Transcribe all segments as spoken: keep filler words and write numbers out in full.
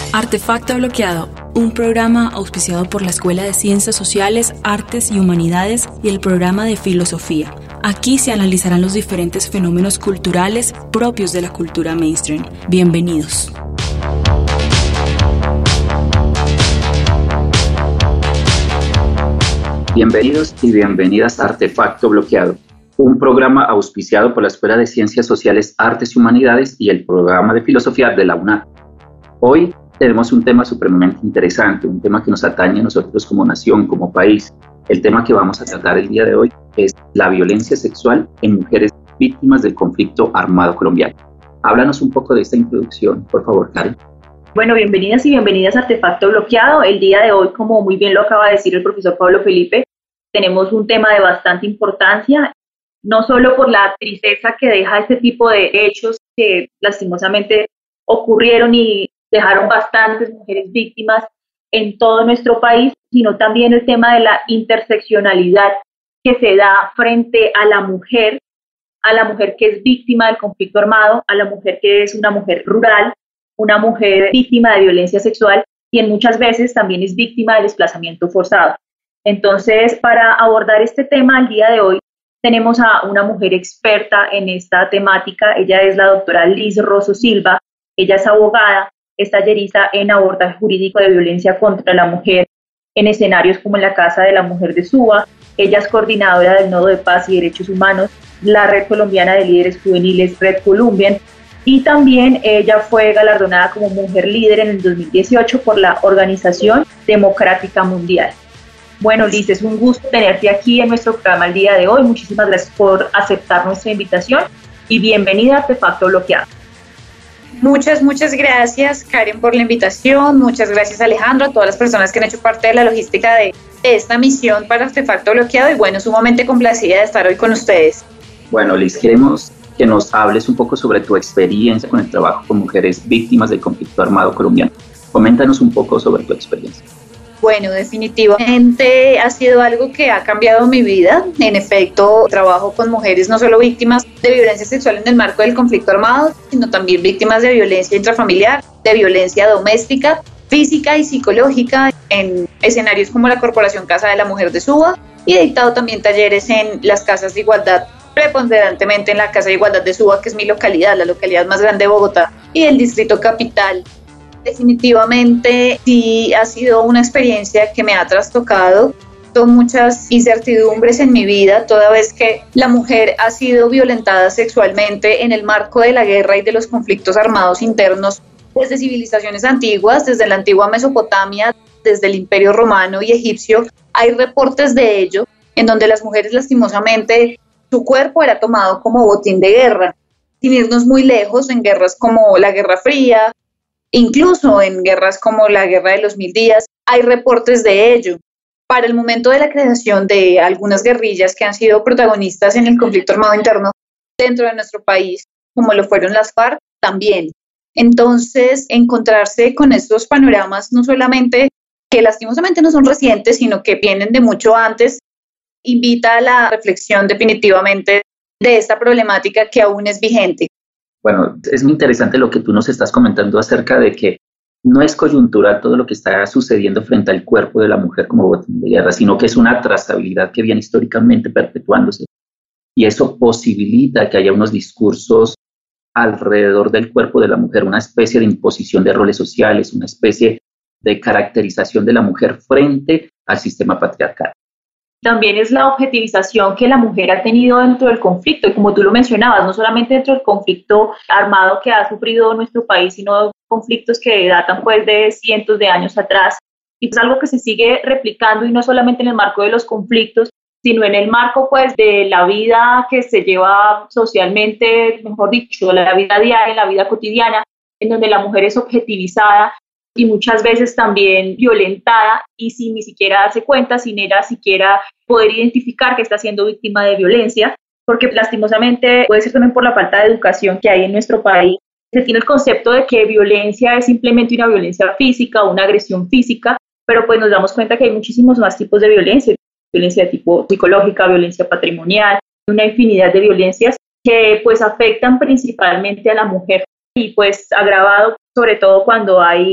Artefacto Bloqueado, un programa auspiciado por la Escuela de Ciencias Sociales, Artes y Humanidades y el programa de Filosofía. Aquí se analizarán los diferentes fenómenos culturales propios de la cultura mainstream. Bienvenidos. Bienvenidos y bienvenidas a Artefacto Bloqueado, un programa auspiciado por la Escuela de Ciencias Sociales, Artes y Humanidades y el programa de Filosofía de la UNAM. Hoy tenemos un tema supremamente interesante, un tema que nos atañe a nosotros como nación, como país. El tema que vamos a tratar el día de hoy es la violencia sexual en mujeres víctimas del conflicto armado colombiano. Háblanos un poco de esta introducción, por favor, Karen. Bueno, bienvenidas y bienvenidas a Artefacto Bloqueado. El día de hoy, como muy bien lo acaba de decir el profesor Pablo Felipe, tenemos un tema de bastante importancia, no solo por la tristeza que deja este tipo de hechos que lastimosamente ocurrieron y dejaron bastantes mujeres víctimas en todo nuestro país, sino también el tema de la interseccionalidad que se da frente a la mujer, a la mujer que es víctima del conflicto armado, a la mujer que es una mujer rural, una mujer víctima de violencia sexual y en muchas veces también es víctima de desplazamiento forzado. Entonces, para abordar este tema el día de hoy, tenemos a una mujer experta en esta temática. Ella es la doctora Liz Rosso Silva. Ella es abogada, es tallerista en abordaje jurídico de violencia contra la mujer en escenarios como en la Casa de la Mujer de Suba. Ella es coordinadora del Nodo de Paz y Derechos Humanos, la Red Colombiana de Líderes Juveniles, Red Colombian, y también ella fue galardonada como Mujer Líder en el dos mil dieciocho por la Organización Democrática Mundial. Bueno, Liz, es un gusto tenerte aquí en nuestro programa el día de hoy. Muchísimas gracias por aceptar nuestra invitación y bienvenida a Artefacto Bloqueado. Muchas, muchas gracias, Karen, por la invitación. Muchas gracias, Alejandro, a todas las personas que han hecho parte de la logística de esta misión para Artefacto Bloqueado. Y bueno, sumamente complacida de estar hoy con ustedes. Bueno, Liz, queremos que nos hables un poco sobre tu experiencia con el trabajo con mujeres víctimas del conflicto armado colombiano. Coméntanos un poco sobre tu experiencia. Bueno, definitivamente ha sido algo que ha cambiado mi vida. En efecto, trabajo con mujeres no solo víctimas de violencia sexual en el marco del conflicto armado, sino también víctimas de violencia intrafamiliar, de violencia doméstica, física y psicológica en escenarios como la Corporación Casa de la Mujer de Suba, y he dictado también talleres en las casas de igualdad, preponderantemente en la Casa de Igualdad de Suba, que es mi localidad, la localidad más grande de Bogotá, y el Distrito Capital. Definitivamente sí ha sido una experiencia que me ha trastocado. Son muchas incertidumbres en mi vida, toda vez que la mujer ha sido violentada sexualmente en el marco de la guerra y de los conflictos armados internos desde civilizaciones antiguas, desde la antigua Mesopotamia, desde el Imperio Romano y Egipcio. Hay reportes de ello en donde las mujeres lastimosamente su cuerpo era tomado como botín de guerra, sin irnos muy lejos, en guerras como la Guerra Fría, incluso en guerras como la Guerra de los Mil Días, hay reportes de ello. Para el momento de la creación de algunas guerrillas que han sido protagonistas en el conflicto armado interno dentro de nuestro país, como lo fueron las FARC, también. Entonces, encontrarse con estos panoramas, no solamente que lastimosamente no son recientes, sino que vienen de mucho antes, invita a la reflexión definitivamente de esta problemática que aún es vigente. Bueno, es muy interesante lo que tú nos estás comentando acerca de que no es coyuntural todo lo que está sucediendo frente al cuerpo de la mujer como botín de guerra, sino que es una trazabilidad que viene históricamente perpetuándose. Y eso posibilita que haya unos discursos alrededor del cuerpo de la mujer, una especie de imposición de roles sociales, una especie de caracterización de la mujer frente al sistema patriarcal. También es la objetivización que la mujer ha tenido dentro del conflicto, y como tú lo mencionabas, no solamente dentro del conflicto armado que ha sufrido nuestro país, sino conflictos que datan pues de cientos de años atrás, y es algo que se sigue replicando, y no solamente en el marco de los conflictos, sino en el marco pues de la vida que se lleva socialmente, mejor dicho, la vida diaria, la vida cotidiana, en donde la mujer es objetivizada y muchas veces también violentada y sin ni siquiera darse cuenta, sin ella siquiera poder identificar que está siendo víctima de violencia, porque lastimosamente puede ser también por la falta de educación que hay en nuestro país. Se tiene el concepto de que violencia es simplemente una violencia física o una agresión física, pero pues nos damos cuenta que hay muchísimos más tipos de violencia, violencia de tipo psicológica, violencia patrimonial, una infinidad de violencias que pues afectan principalmente a la mujer y pues agravado sobre todo cuando hay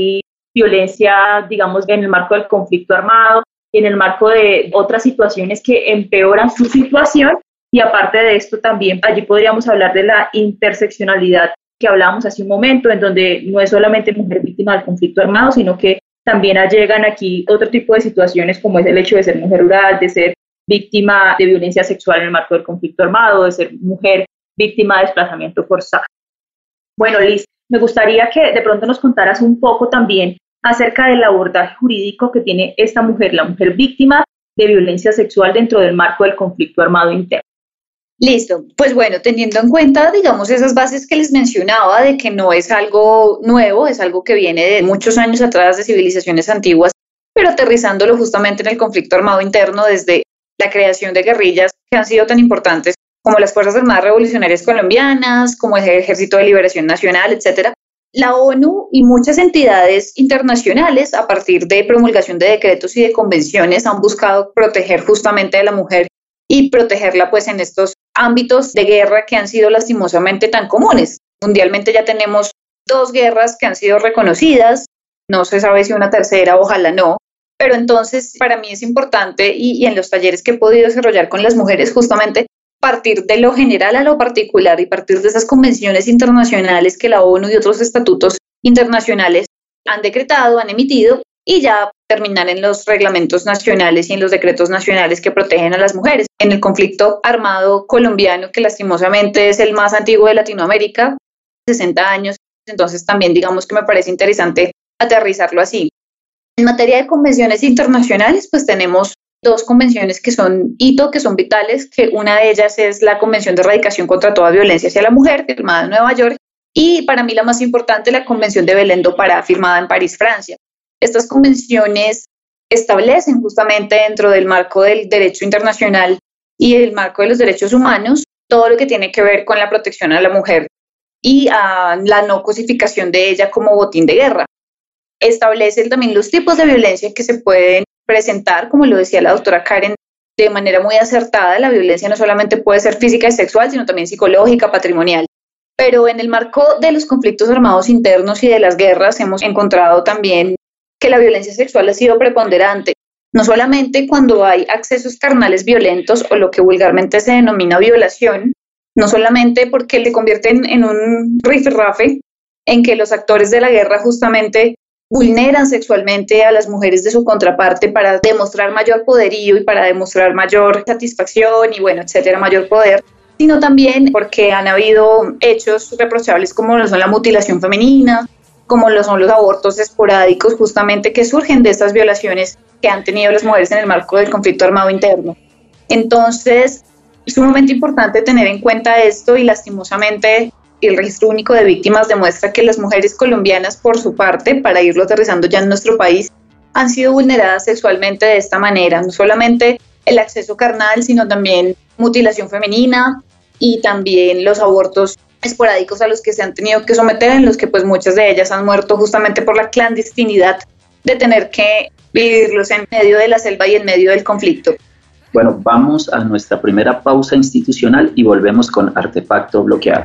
violencia, digamos, en el marco del conflicto armado, en el marco de otras situaciones que empeoran su situación. Y aparte de esto también allí podríamos hablar de la interseccionalidad que hablábamos hace un momento, en donde no es solamente mujer víctima del conflicto armado, sino que también llegan aquí otro tipo de situaciones como es el hecho de ser mujer rural, de ser víctima de violencia sexual en el marco del conflicto armado, de ser mujer víctima de desplazamiento forzado. Bueno, Liz, me gustaría que de pronto nos contaras un poco también acerca del abordaje jurídico que tiene esta mujer, la mujer víctima de violencia sexual dentro del marco del conflicto armado interno. Listo, pues bueno, teniendo en cuenta, digamos, esas bases que les mencionaba de que no es algo nuevo, es algo que viene de muchos años atrás de civilizaciones antiguas, pero aterrizándolo justamente en el conflicto armado interno desde la creación de guerrillas que han sido tan importantes como las Fuerzas Armadas Revolucionarias Colombianas, como el Ejército de Liberación Nacional, etcétera. La ONU y muchas entidades internacionales, a partir de promulgación de decretos y de convenciones, han buscado proteger justamente a la mujer y protegerla pues en estos ámbitos de guerra que han sido lastimosamente tan comunes. Mundialmente ya tenemos dos guerras que han sido reconocidas, no se sabe si una tercera, ojalá no, pero entonces para mí es importante y, y en los talleres que he podido desarrollar con las mujeres justamente partir de lo general a lo particular y partir de esas convenciones internacionales que la ONU y otros estatutos internacionales han decretado, han emitido, y ya terminar en los reglamentos nacionales y en los decretos nacionales que protegen a las mujeres. En el conflicto armado colombiano, que lastimosamente es el más antiguo de Latinoamérica, sesenta años, entonces también digamos que me parece interesante aterrizarlo así. En materia de convenciones internacionales, pues tenemos dos convenciones que son hito, que son vitales, que una de ellas es la Convención de Erradicación contra toda Violencia hacia la Mujer, firmada en Nueva York, y para mí la más importante, la Convención de Belém do Pará, firmada en París, Francia. Estas convenciones establecen justamente dentro del marco del derecho internacional y el marco de los derechos humanos todo lo que tiene que ver con la protección a la mujer y a la no cosificación de ella como botín de guerra. Establecen también los tipos de violencia que se pueden presentar, como lo decía la doctora Karen, de manera muy acertada. La violencia no solamente puede ser física y sexual, sino también psicológica, patrimonial. Pero en el marco de los conflictos armados internos y de las guerras hemos encontrado también que la violencia sexual ha sido preponderante, no solamente cuando hay accesos carnales violentos o lo que vulgarmente se denomina violación, no solamente porque le convierten en un rifirrafe en que los actores de la guerra justamente vulneran sexualmente a las mujeres de su contraparte para demostrar mayor poderío y para demostrar mayor satisfacción y bueno, etcétera, mayor poder, sino también porque han habido hechos reprochables como lo son la mutilación femenina, como lo son los abortos esporádicos, justamente que surgen de estas violaciones que han tenido las mujeres en el marco del conflicto armado interno. Entonces, es sumamente importante tener en cuenta esto y lastimosamente el registro único de víctimas demuestra que las mujeres colombianas, por su parte, para irlo aterrizando ya en nuestro país, han sido vulneradas sexualmente de esta manera, no solamente el acceso carnal, sino también mutilación femenina y también los abortos esporádicos a los que se han tenido que someter, en los que pues muchas de ellas han muerto justamente por la clandestinidad de tener que vivirlos en medio de la selva y en medio del conflicto. Bueno, vamos a nuestra primera pausa institucional y volvemos con Artefacto Bloqueado.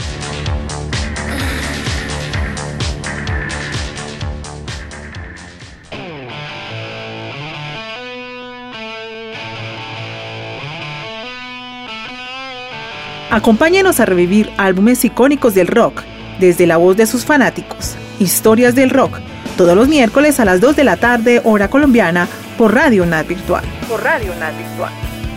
Acompáñenos a revivir álbumes icónicos del rock, desde la voz de sus fanáticos. Historias del rock, todos los miércoles a las dos de la tarde, hora colombiana, por Radio U N A D Virtual. Por Radio U N A D Virtual.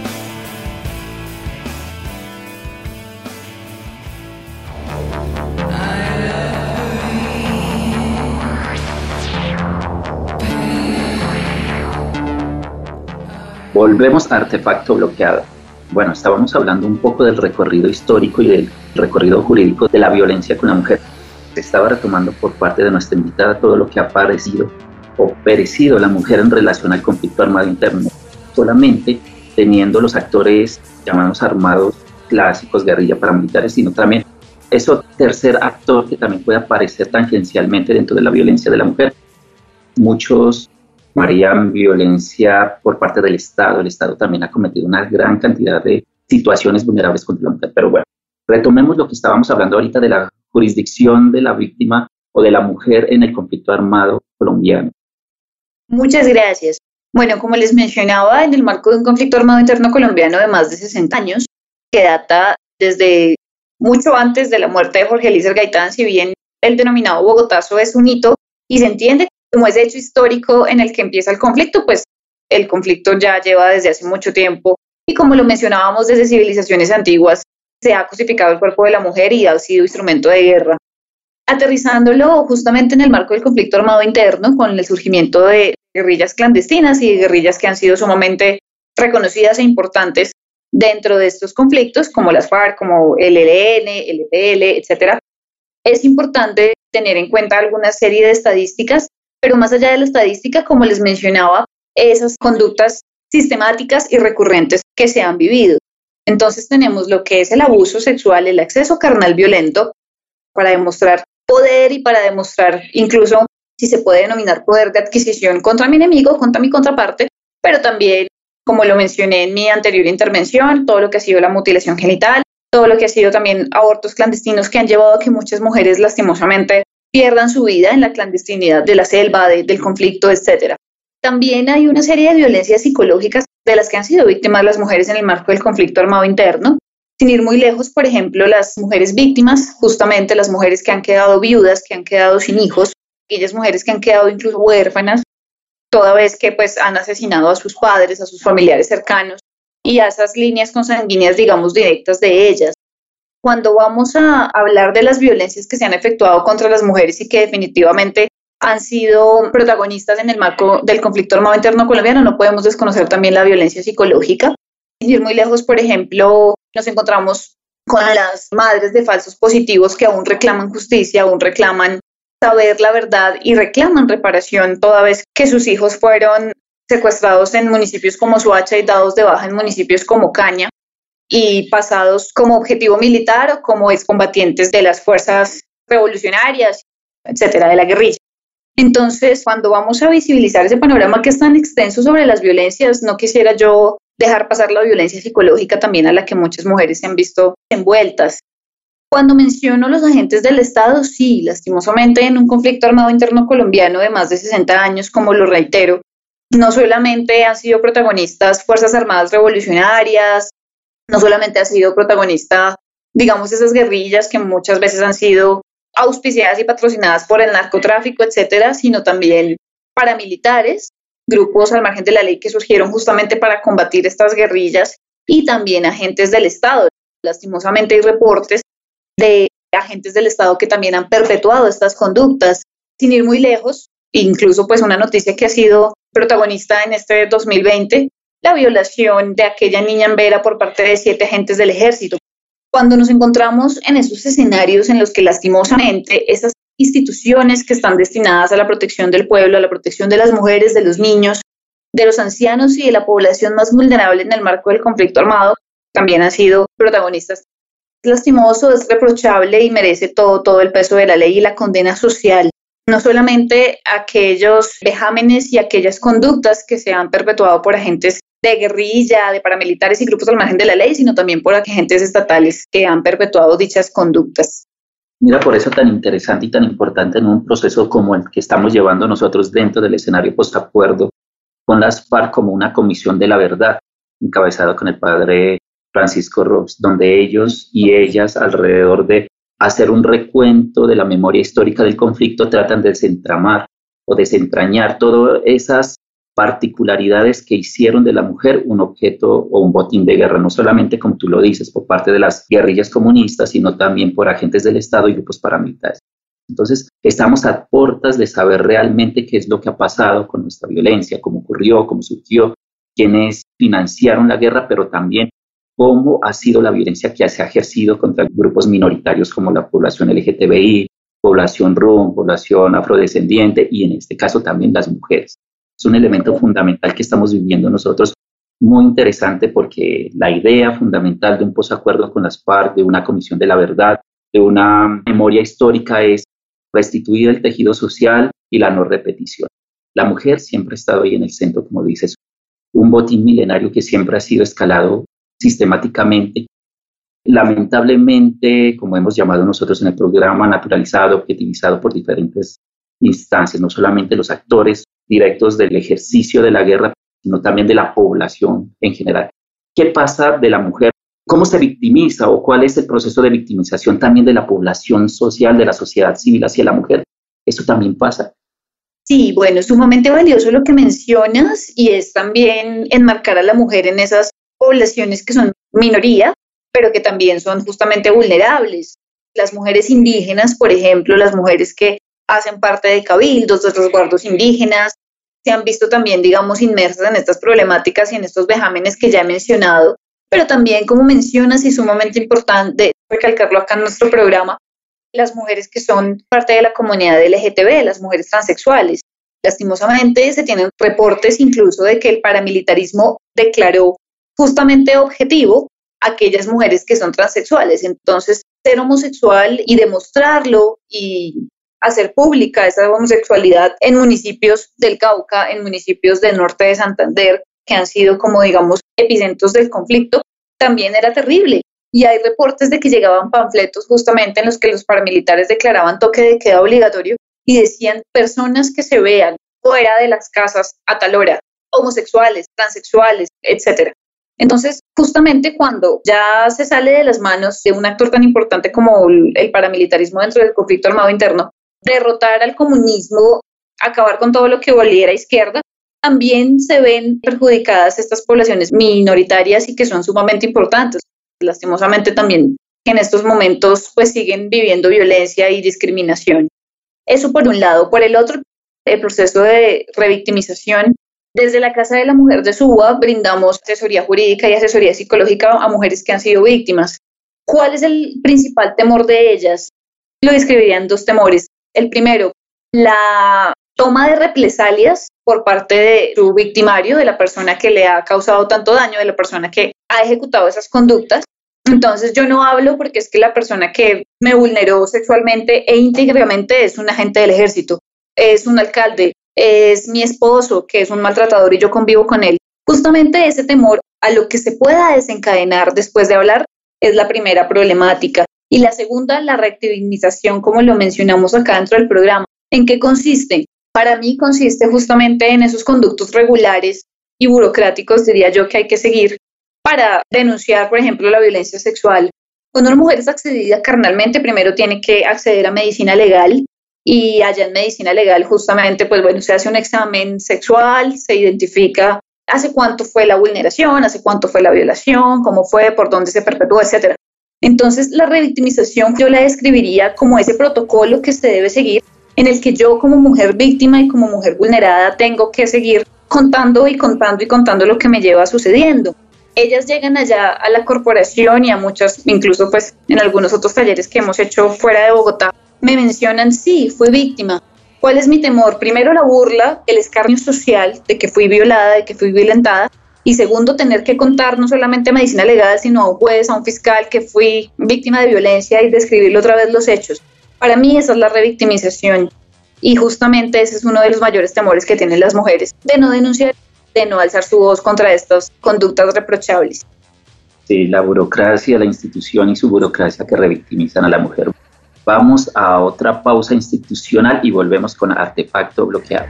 Volvemos a Artefacto Bloqueado. Bueno, estábamos hablando un poco del recorrido histórico y del recorrido jurídico de la violencia con la mujer. Se estaba retomando por parte de nuestra invitada todo lo que ha parecido o perecido la mujer en relación al conflicto armado interno, solamente teniendo los actores llamados armados clásicos, guerrilla, paramilitares, sino también ese tercer actor que también puede aparecer tangencialmente dentro de la violencia de la mujer. Muchos llamarían violencia por parte del Estado. El Estado también ha cometido una gran cantidad de situaciones vulnerables contra la mujer. Pero bueno, retomemos lo que estábamos hablando ahorita de la jurisdicción de la víctima o de la mujer en el conflicto armado colombiano? Muchas gracias. Bueno, como les mencionaba, en el marco de un conflicto armado interno colombiano de más de sesenta años, que data desde mucho antes de la muerte de Jorge Eliezer Gaitán, si bien el denominado Bogotazo es un hito y se entiende como ese hecho histórico en el que empieza el conflicto, pues el conflicto ya lleva desde hace mucho tiempo y como lo mencionábamos desde civilizaciones antiguas, se ha cosificado el cuerpo de la mujer y ha sido instrumento de guerra. Aterrizándolo justamente en el marco del conflicto armado interno, con el surgimiento de guerrillas clandestinas y de guerrillas que han sido sumamente reconocidas e importantes dentro de estos conflictos, como las FARC, como el E L N, el E P L, etcétera, es importante tener en cuenta alguna serie de estadísticas, pero más allá de la estadística, como les mencionaba, esas conductas sistemáticas y recurrentes que se han vivido. Entonces tenemos lo que es el abuso sexual, el acceso carnal violento, para demostrar poder y para demostrar incluso si se puede denominar poder de adquisición contra mi enemigo, contra mi contraparte, pero también, como lo mencioné en mi anterior intervención, todo lo que ha sido la mutilación genital, todo lo que ha sido también abortos clandestinos que han llevado a que muchas mujeres lastimosamente pierdan su vida en la clandestinidad de la selva, de, del conflicto, etcétera. También hay una serie de violencias psicológicas de las que han sido víctimas las mujeres en el marco del conflicto armado interno. Sin ir muy lejos, por ejemplo, las mujeres víctimas, justamente las mujeres que han quedado viudas, que han quedado sin hijos, aquellas mujeres que han quedado incluso huérfanas, toda vez que pues han asesinado a sus padres, a sus familiares cercanos y a esas líneas consanguíneas, digamos, directas de ellas. Cuando vamos a hablar de las violencias que se han efectuado contra las mujeres y que definitivamente han sido protagonistas en el marco del conflicto armado interno colombiano, no podemos desconocer también la violencia psicológica. Sin ir muy lejos, por ejemplo, nos encontramos con las madres de falsos positivos que aún reclaman justicia, aún reclaman saber la verdad y reclaman reparación toda vez que sus hijos fueron secuestrados en municipios como Soacha y dados de baja en municipios como Caña y pasados como objetivo militar o como excombatientes de las fuerzas revolucionarias, etcétera, de la guerrilla. Entonces, cuando vamos a visibilizar ese panorama que es tan extenso sobre las violencias, no quisiera yo dejar pasar la violencia psicológica también a la que muchas mujeres se han visto envueltas. Cuando menciono los agentes del Estado, sí, lastimosamente en un conflicto armado interno colombiano de más de sesenta años, como lo reitero, no solamente han sido protagonistas Fuerzas Armadas Revolucionarias, no solamente ha sido protagonista, digamos, esas guerrillas que muchas veces han sido auspiciadas y patrocinadas por el narcotráfico, etcétera, sino también paramilitares, grupos al margen de la ley que surgieron justamente para combatir estas guerrillas y también agentes del Estado. Lastimosamente hay reportes de agentes del Estado que también han perpetuado estas conductas. Sin ir muy lejos, incluso pues una noticia que ha sido protagonista en este dos mil veinte, la violación de aquella niña en Vera por parte de siete agentes del ejército. Cuando nos encontramos en esos escenarios en los que lastimosamente esas instituciones que están destinadas a la protección del pueblo, a la protección de las mujeres, de los niños, de los ancianos y de la población más vulnerable en el marco del conflicto armado, también han sido protagonistas. Es lastimoso, es reprochable y merece todo, todo el peso de la ley y la condena social. No solamente aquellos vejámenes y aquellas conductas que se han perpetuado por agentes de guerrilla, de paramilitares y grupos al margen de la ley, sino también por agentes estatales que han perpetuado dichas conductas. Mira, por eso tan interesante y tan importante en un proceso como el que estamos llevando nosotros dentro del escenario postacuerdo con las FARC como una comisión de la verdad, encabezada con el padre Francisco Rox, donde ellos y ellas, alrededor de hacer un recuento de la memoria histórica del conflicto, tratan de desentramar o desentrañar todas esas particularidades que hicieron de la mujer un objeto o un botín de guerra, no solamente, como tú lo dices, por parte de las guerrillas comunistas, sino también por agentes del Estado y grupos paramilitares. Entonces, estamos a puertas de saber realmente qué es lo que ha pasado con nuestra violencia, cómo ocurrió, cómo surgió, quiénes financiaron la guerra, pero también cómo ha sido la violencia que se ha ejercido contra grupos minoritarios como la población L G T B I, población rum, población afrodescendiente y en este caso también las mujeres. Es un elemento fundamental que estamos viviendo nosotros, muy interesante porque la idea fundamental de un posacuerdo con las FARC, de una comisión de la verdad, de una memoria histórica es restituir el tejido social y la no repetición. La mujer siempre ha estado ahí en el centro, como dices, un botín milenario que siempre ha sido escalado sistemáticamente lamentablemente, como hemos llamado nosotros en el programa, naturalizado, objetivizado por diferentes instancias, no solamente los actores directos del ejercicio de la guerra, sino también de la población en general. ¿Qué pasa de la mujer? ¿Cómo se victimiza o cuál es el proceso de victimización también de la población social, de la sociedad civil hacia la mujer? ¿Eso también pasa? Sí, bueno, es sumamente valioso lo que mencionas y es también enmarcar a la mujer en esas poblaciones que son minoría, pero que también son justamente vulnerables. Las mujeres indígenas, por ejemplo, las mujeres que hacen parte de cabildos, de resguardos indígenas, se han visto también, digamos, inmersas en estas problemáticas y en estos vejámenes que ya he mencionado, pero también, como mencionas, y sumamente importante recalcarlo acá en nuestro programa, las mujeres que son parte de la comunidad L G T B, las mujeres transexuales. Lastimosamente se tienen reportes incluso de que el paramilitarismo declaró justamente objetivo a aquellas mujeres que son transexuales. Entonces, ser homosexual y demostrarlo y hacer pública esa homosexualidad en municipios del Cauca, en municipios del norte de Santander, que han sido como, digamos, epicentros del conflicto, también era terrible. Y hay reportes de que llegaban panfletos justamente en los que los paramilitares declaraban toque de queda obligatorio y decían personas que se vean fuera de las casas a tal hora, homosexuales, transexuales, etcétera. Entonces, justamente cuando ya se sale de las manos de un actor tan importante como el paramilitarismo dentro del conflicto armado interno, derrotar al comunismo, acabar con todo lo que volviera a izquierda, también se ven perjudicadas estas poblaciones minoritarias y que son sumamente importantes. Lastimosamente también en estos momentos pues siguen viviendo violencia y discriminación. Eso por un lado. Por el otro, el proceso de revictimización. Desde la Casa de la Mujer de Suba brindamos asesoría jurídica y asesoría psicológica a mujeres que han sido víctimas. ¿Cuál es el principal temor de ellas? Lo describiría en dos temores. El primero, la toma de represalias por parte de su victimario, de la persona que le ha causado tanto daño, de la persona que ha ejecutado esas conductas. Entonces yo no hablo porque es que la persona que me vulneró sexualmente e íntegramente es un agente del ejército, es un alcalde, es mi esposo que es un maltratador y yo convivo con él. Justamente ese temor a lo que se pueda desencadenar después de hablar es la primera problemática. Y la segunda, la revictimización, como lo mencionamos acá dentro del programa. ¿En qué consiste? Para mí consiste justamente en esos conductos regulares y burocráticos, diría yo, que hay que seguir para denunciar, por ejemplo, la violencia sexual. Cuando una mujer es accedida carnalmente, primero tiene que acceder a medicina legal y allá en medicina legal justamente, pues bueno, se hace un examen sexual, se identifica hace cuánto fue la vulneración, hace cuánto fue la violación, cómo fue, por dónde se perpetuó, etcétera. Entonces, la revictimización yo la describiría como ese protocolo que se debe seguir en el que yo como mujer víctima y como mujer vulnerada tengo que seguir contando y contando y contando lo que me lleva sucediendo. Ellas llegan allá a la corporación y a muchas, incluso pues en algunos otros talleres que hemos hecho fuera de Bogotá, me mencionan, sí, fui víctima. ¿Cuál es mi temor? Primero, la burla, el escarnio social de que fui violada, de que fui violentada. Y segundo, tener que contar no solamente a medicina legal, sino a un juez, a un fiscal que fui víctima de violencia y describirle otra vez los hechos. Para mí esa es la revictimización y justamente ese es uno de los mayores temores que tienen las mujeres, de no denunciar, de no alzar su voz contra estas conductas reprochables. Sí, la burocracia, la institución y su burocracia que revictimizan a la mujer. Vamos a otra pausa institucional y volvemos con Artefacto Bloqueado.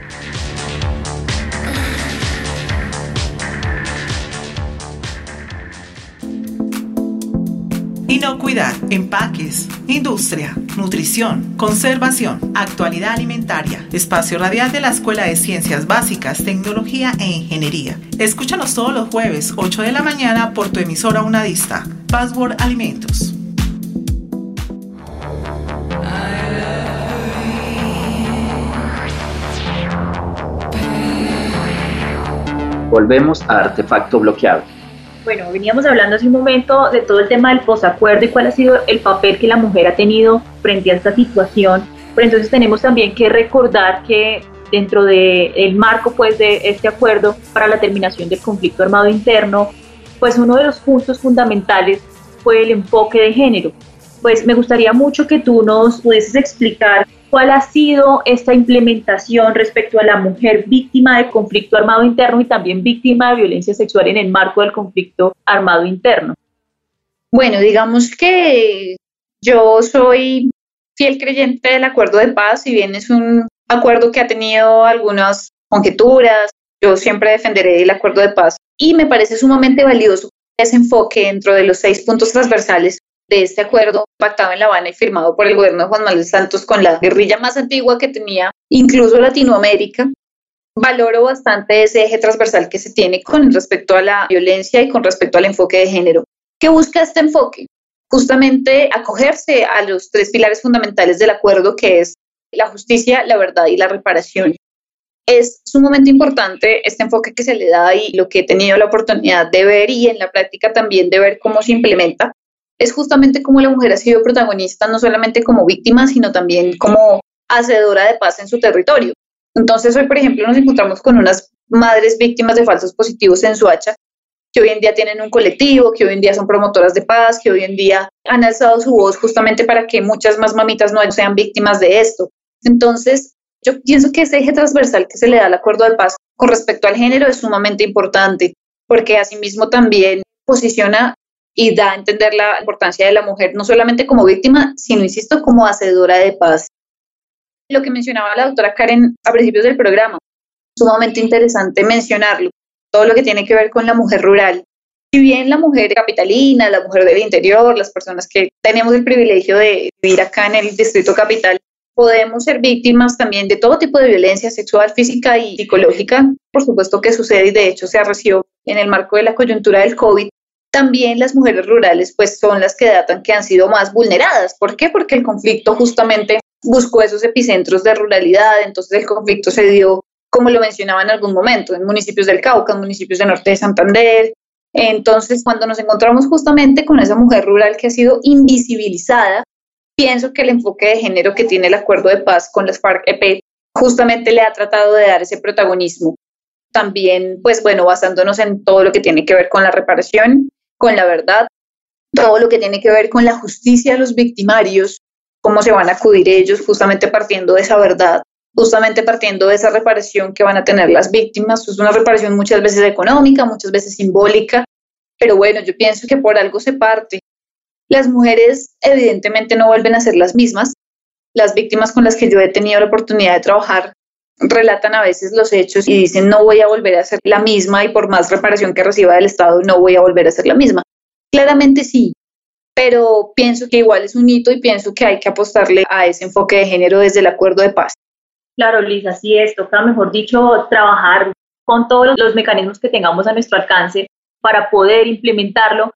Inocuidad, empaques, industria, nutrición, conservación, actualidad alimentaria, espacio radial de la Escuela de Ciencias Básicas, Tecnología e Ingeniería. Escúchanos todos los jueves, ocho de la mañana, por tu emisora Unadista. Password Alimentos. Volvemos a Artefacto Bloqueado. Bueno, veníamos hablando hace un momento de todo el tema del posacuerdo y cuál ha sido el papel que la mujer ha tenido frente a esta situación, pero entonces tenemos también que recordar que dentro del marco pues, de este acuerdo para la terminación del conflicto armado interno, pues uno de los puntos fundamentales fue el enfoque de género. Pues me gustaría mucho que tú nos pudieses explicar cuál ha sido esta implementación respecto a la mujer víctima de conflicto armado interno y también víctima de violencia sexual en el marco del conflicto armado interno. Bueno, digamos que yo soy fiel creyente del acuerdo de paz, si bien es un acuerdo que ha tenido algunas conjeturas, yo siempre defenderé el acuerdo de paz y me parece sumamente valioso ese enfoque dentro de los seis puntos transversales de este acuerdo pactado en La Habana y firmado por el gobierno de Juan Manuel Santos con la guerrilla más antigua que tenía incluso Latinoamérica. Valoro bastante ese eje transversal que se tiene con respecto a la violencia y con respecto al enfoque de género. ¿Qué busca este enfoque? Justamente acogerse a los tres pilares fundamentales del acuerdo, que es la justicia, la verdad y la reparación. Es sumamente importante este enfoque que se le da y lo que he tenido la oportunidad de ver y en la práctica también de ver cómo se implementa, es justamente cómo la mujer ha sido protagonista no solamente como víctima, sino también como hacedora de paz en su territorio. Entonces hoy, por ejemplo, nos encontramos con unas madres víctimas de falsos positivos en Soacha, que hoy en día tienen un colectivo, que hoy en día son promotoras de paz, que hoy en día han alzado su voz justamente para que muchas más mamitas no sean víctimas de esto. Entonces, yo pienso que ese eje transversal que se le da al acuerdo de paz con respecto al género es sumamente importante, porque asimismo también posiciona y da a entender la importancia de la mujer, no solamente como víctima, sino, insisto, como hacedora de paz. Lo que mencionaba la doctora Karen a principios del programa, sumamente interesante mencionarlo, todo lo que tiene que ver con la mujer rural. Si bien la mujer capitalina, la mujer del interior, las personas que tenemos el privilegio de vivir acá en el distrito capital, podemos ser víctimas también de todo tipo de violencia sexual, física y psicológica, por supuesto que sucede y de hecho se arreció en el marco de la coyuntura del COVID. También las mujeres rurales pues son las que datan que han sido más vulneradas. ¿Por qué? Porque el conflicto justamente buscó esos epicentros de ruralidad, entonces el conflicto se dio, como lo mencionaba en algún momento, en municipios del Cauca, en municipios del norte de Santander. Entonces, cuando nos encontramos justamente con esa mujer rural que ha sido invisibilizada, pienso que el enfoque de género que tiene el acuerdo de paz con las FARC-E P justamente le ha tratado de dar ese protagonismo. También, pues bueno, basándonos en todo lo que tiene que ver con la reparación, con la verdad, todo lo que tiene que ver con la justicia de los victimarios, cómo se van a acudir ellos justamente partiendo de esa verdad, justamente partiendo de esa reparación que van a tener las víctimas. Es una reparación muchas veces económica, muchas veces simbólica, pero bueno, yo pienso que por algo se parte. Las mujeres evidentemente no vuelven a ser las mismas. Las víctimas con las que yo he tenido la oportunidad de trabajar relatan a veces los hechos y dicen no voy a volver a ser la misma y por más reparación que reciba del Estado no voy a volver a ser la misma. Claramente sí, pero pienso que igual es un hito y pienso que hay que apostarle a ese enfoque de género desde el acuerdo de paz. Claro, Liz, así es, toca, mejor dicho, trabajar con todos los mecanismos que tengamos a nuestro alcance para poder implementarlo.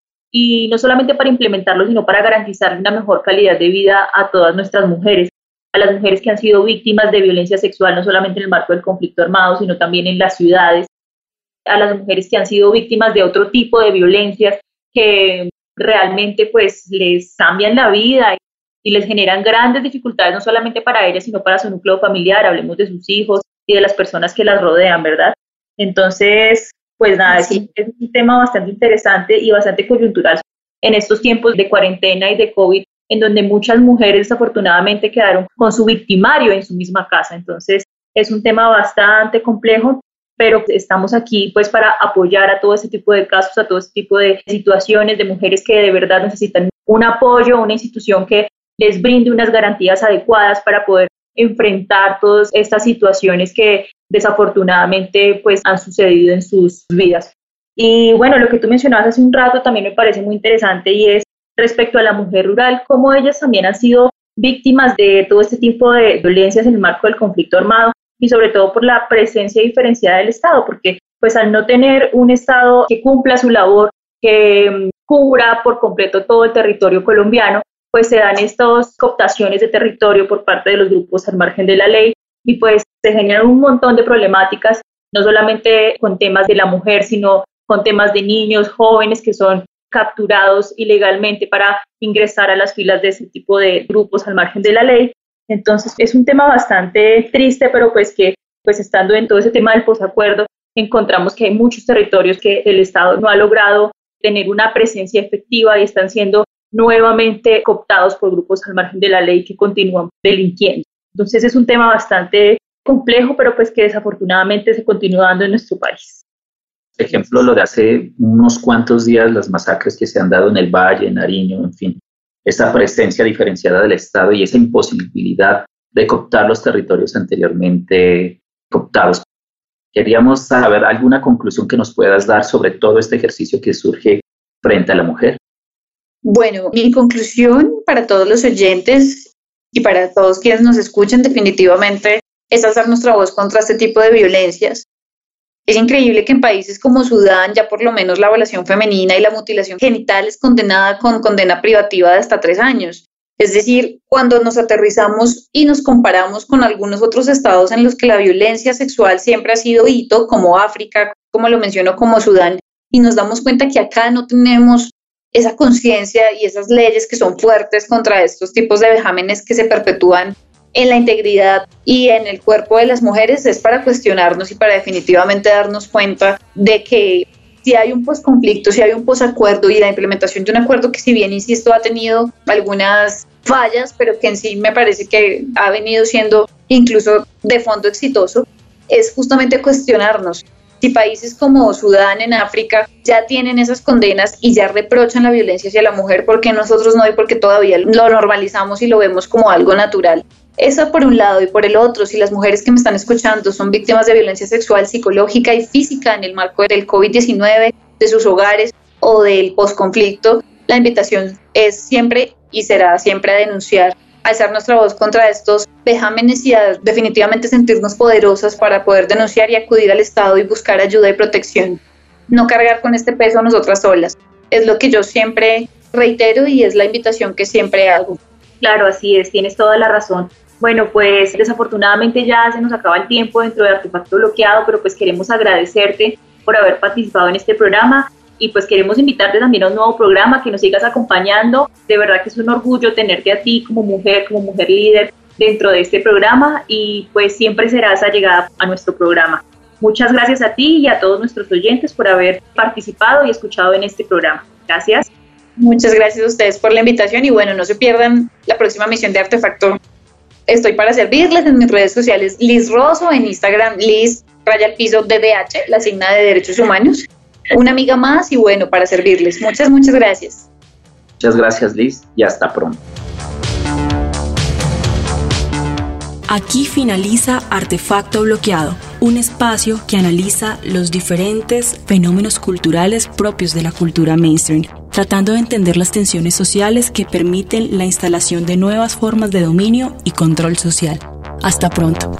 Y no solamente para implementarlo, sino para garantizar una mejor calidad de vida a todas nuestras mujeres, a las mujeres que han sido víctimas de violencia sexual, no solamente en el marco del conflicto armado, sino también en las ciudades, a las mujeres que han sido víctimas de otro tipo de violencias que realmente pues les cambian la vida y les generan grandes dificultades, no solamente para ellas, sino para su núcleo familiar, hablemos de sus hijos y de las personas que las rodean, ¿verdad? Entonces, pues nada, sí. es, es un tema bastante interesante y bastante coyuntural en estos tiempos de cuarentena y de COVID, en donde muchas mujeres desafortunadamente quedaron con su victimario en su misma casa. Entonces, es un tema bastante complejo, pero estamos aquí pues para apoyar a todo ese tipo de casos, a todo ese tipo de situaciones de mujeres que de verdad necesitan un apoyo, una institución que les brinde unas garantías adecuadas para poder enfrentar todas estas situaciones que desafortunadamente pues han sucedido en sus vidas. Y bueno, lo que tú mencionabas hace un rato también me parece muy interesante y es respecto a la mujer rural, cómo ellas también han sido víctimas de todo este tipo de violencias en el marco del conflicto armado y sobre todo por la presencia diferenciada del Estado, porque pues al no tener un Estado que cumpla su labor, que um, cubra por completo todo el territorio colombiano, pues se dan estas cooptaciones de territorio por parte de los grupos al margen de la ley y pues se generan un montón de problemáticas, no solamente con temas de la mujer, sino con temas de niños, jóvenes que son capturados ilegalmente para ingresar a las filas de ese tipo de grupos al margen de la ley. Entonces es un tema bastante triste, pero pues que pues estando en todo ese tema del posacuerdo, encontramos que hay muchos territorios que el Estado no ha logrado tener una presencia efectiva y están siendo nuevamente cooptados por grupos al margen de la ley que continúan delinquiendo. Entonces es un tema bastante complejo, pero pues que desafortunadamente se continúa dando en nuestro país. ejemplo, lo de hace unos cuantos días, las masacres que se han dado en el Valle, en Nariño, en fin, esa presencia diferenciada del Estado y esa imposibilidad de cooptar los territorios anteriormente cooptados. Queríamos saber alguna conclusión que nos puedas dar sobre todo este ejercicio que surge frente a la mujer. Bueno, mi conclusión para todos los oyentes y para todos quienes nos escuchan definitivamente es alzar nuestra voz contra este tipo de violencias. Es increíble que en países como Sudán ya por lo menos la violación femenina y la mutilación genital es condenada con condena privativa de hasta tres años. Es decir, cuando nos aterrizamos y nos comparamos con algunos otros estados en los que la violencia sexual siempre ha sido hito, como África, como lo menciono, como Sudán, y nos damos cuenta que acá no tenemos esa conciencia y esas leyes que son fuertes contra estos tipos de vejámenes que se perpetúan en la integridad y en el cuerpo de las mujeres, es para cuestionarnos y para definitivamente darnos cuenta de que si hay un posconflicto, si hay un posacuerdo y la implementación de un acuerdo que, si bien, insisto, ha tenido algunas fallas, pero que en sí me parece que ha venido siendo incluso de fondo exitoso, es justamente cuestionarnos. Si países como Sudán en África ya tienen esas condenas y ya reprochan la violencia hacia la mujer, ¿por qué nosotros no? Y porque todavía lo normalizamos y lo vemos como algo natural. Eso por un lado, y por el otro, si las mujeres que me están escuchando son víctimas de violencia sexual, psicológica y física en el marco del covid diecinueve, de sus hogares o del posconflicto, la invitación es siempre y será siempre a denunciar, a alzar nuestra voz contra estos vejámenes y a definitivamente sentirnos poderosas para poder denunciar y acudir al Estado y buscar ayuda y protección. No cargar con este peso nosotras solas. Es lo que yo siempre reitero y es la invitación que siempre hago. Claro, así es, tienes toda la razón. Bueno, pues desafortunadamente ya se nos acaba el tiempo dentro de Artefacto Bloqueado, pero pues queremos agradecerte por haber participado en este programa y pues queremos invitarte también a un nuevo programa, que nos sigas acompañando. De verdad que es un orgullo tenerte a ti como mujer, como mujer líder dentro de este programa y pues siempre serás allegada a nuestro programa. Muchas gracias a ti y a todos nuestros oyentes por haber participado y escuchado en este programa. Gracias. Muchas gracias a ustedes por la invitación y bueno, no se pierdan la próxima emisión de Artefacto. Estoy para servirles en mis redes sociales, Liz Rosso, en Instagram, Liz raya al piso D D H, la signa de Derechos Humanos. Una amiga más y bueno, para servirles. Muchas, muchas gracias. Muchas gracias, Liz, y hasta pronto. Aquí finaliza Artefacto Bloqueado, un espacio que analiza los diferentes fenómenos culturales propios de la cultura mainstream, tratando de entender las tensiones sociales que permiten la instalación de nuevas formas de dominio y control social. Hasta pronto.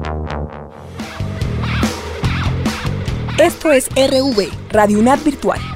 Esto es R V, Radio UNAD Virtual.